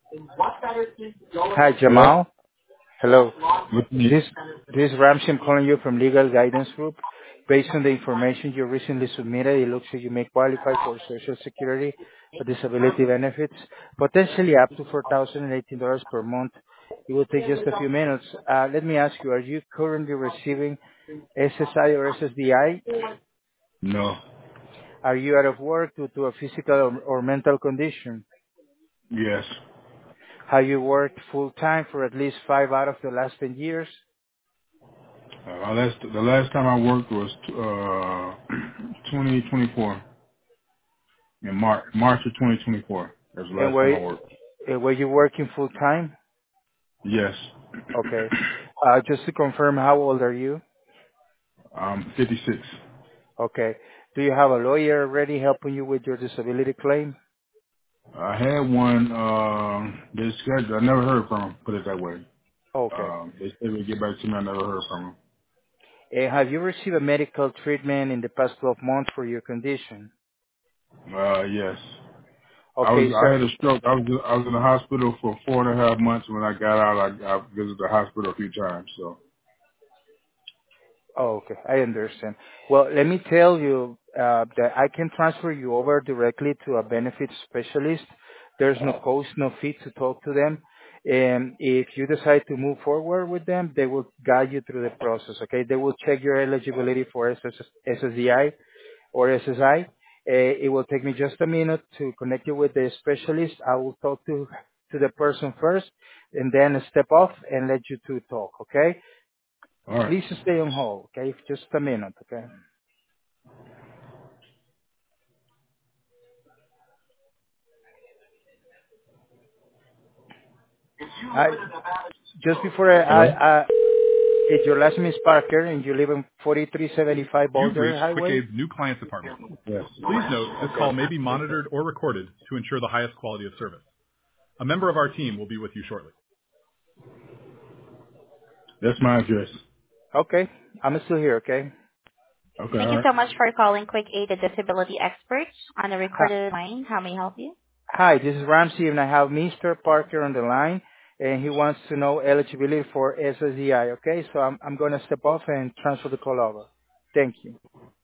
Hi, Hello? Jamal. Hello. With me. This is Ramsey. I'm calling you from Legal Guidance Group. Based on the information you recently submitted, it looks like you may qualify for Social Security or disability benefits, potentially up to $4,018 per month. It will take just a few minutes. Let me ask you, are you currently receiving SSI or SSDI? No. Are you out of work due to a physical or mental condition? Yes. Have you worked full-time for at least 5 out of the last 10 years? The last time I worked was 2024 in March of 2024. That's the And last time I worked. were you working full time? Yes. Okay. Just to confirm, how old are you? I'm 56. Okay. Do you have a lawyer already helping you with your disability claim? I had one. They scheduled. I never heard from them. Put it that way. Okay. They said they'd get back to me. I never heard from them. And have you received a medical treatment in the past 12 months for your condition? Yes. Okay, I sir. had a stroke. I was in the hospital for 4.5 months. When I got out, I visited the hospital a few times. So. Oh, okay. I understand. Well, let me tell you that I can transfer you over directly to a benefits specialist. There's no cost, no fee to talk to them. And if you decide to move forward with them, they will guide you through the process, okay? They will check your eligibility for SSDI or SSI. It will take me just a minute to connect you with the specialist. I will talk to the person first and then step off and let you two talk, okay? All right. Please stay on hold, okay? Just a minute, okay? I, just before Hello. your last name is Parker and you live in 4375 You've Boulder reached Highway? QuickAid's new clients department. Yes. Please note this call may be monitored or recorded to ensure the highest quality of service. A member of our team will be with you shortly. That's my address. Okay, I'm still here, okay? Okay. Thank All you right. so much for calling Quick Aid, the disability experts on a Hi, recorded line. How may I help you? hi, this is Ramsey and I have Mr. Parker on the line and he wants to know eligibility for SSDI, okay? So I'm going to step off and transfer the call over. Thank you.